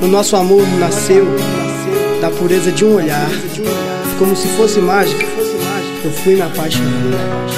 O nosso amor nasceu da pureza de um olhar. Como se fosse mágica, eu fui me apaixonar.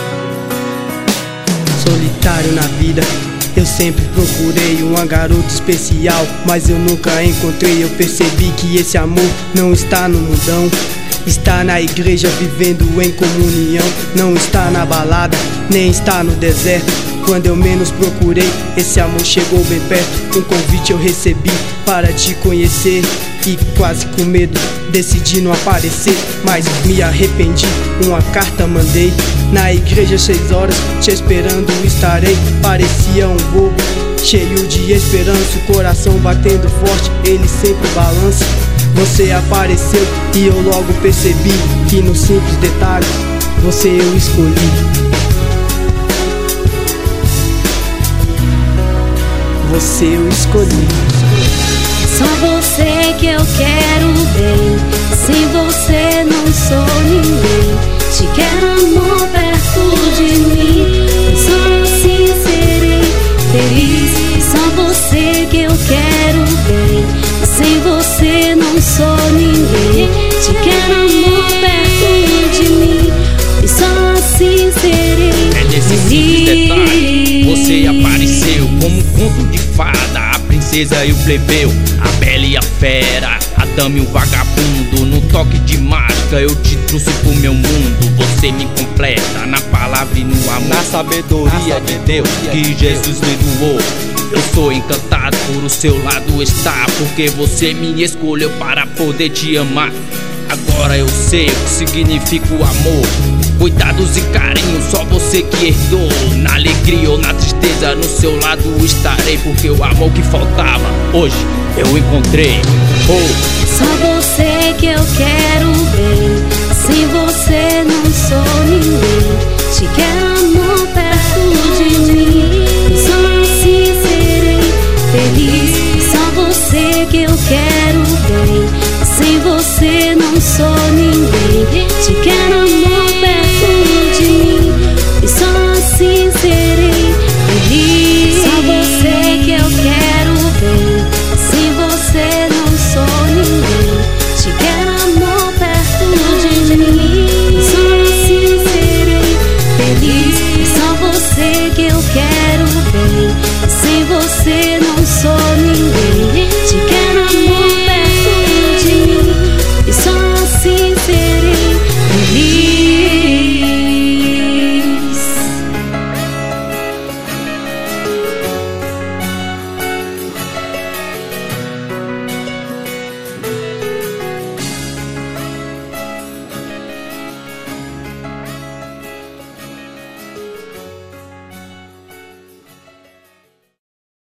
Solitário na vida, eu sempre procurei uma garota especial, mas eu nunca encontrei. Eu percebi que esse amor não está no mundão, está na igreja vivendo em comunhão. Não está na balada, nem está no deserto. Quando eu menos procurei, esse amor chegou bem perto. Um convite eu recebi para te conhecer e quase com medo decidi não aparecer, mas me arrependi. Uma carta mandei na igreja 6 horas, te esperando estarei. Parecia um bobo, cheio de esperança, o coração batendo forte, ele sempre balança. Você apareceu e eu logo percebi que no simples detalhe você eu escolhi. Você eu escolhi. Só você que eu quero bem, sem você não sou ninguém. Te quero, amor, perto de mim, só assim serei feliz. Só você que eu quero bem, sem você não sou ninguém. Te quero, amor, perto de mim, e só assim serei feliz. É nesse simples detalhe, você apareceu como um conto de fada, a princesa e o plebeu, a bela e a fera, a dama e o vagabundo. No toque de mágica eu te trouxe pro meu mundo. Você me completa na palavra e no amor, na sabedoria de Deus que Jesus me doou. Eu sou encantado por o seu lado estar, porque você me escolheu para poder te amar. Agora eu sei o que significa o amor, cuidados e carinho, só você que herdou. Na alegria ou na tristeza, no seu lado estarei, porque o amor que faltava, hoje eu encontrei. Só você que eu quero bem, sem você não sou ninguém. Te quero, amor, perto de mim,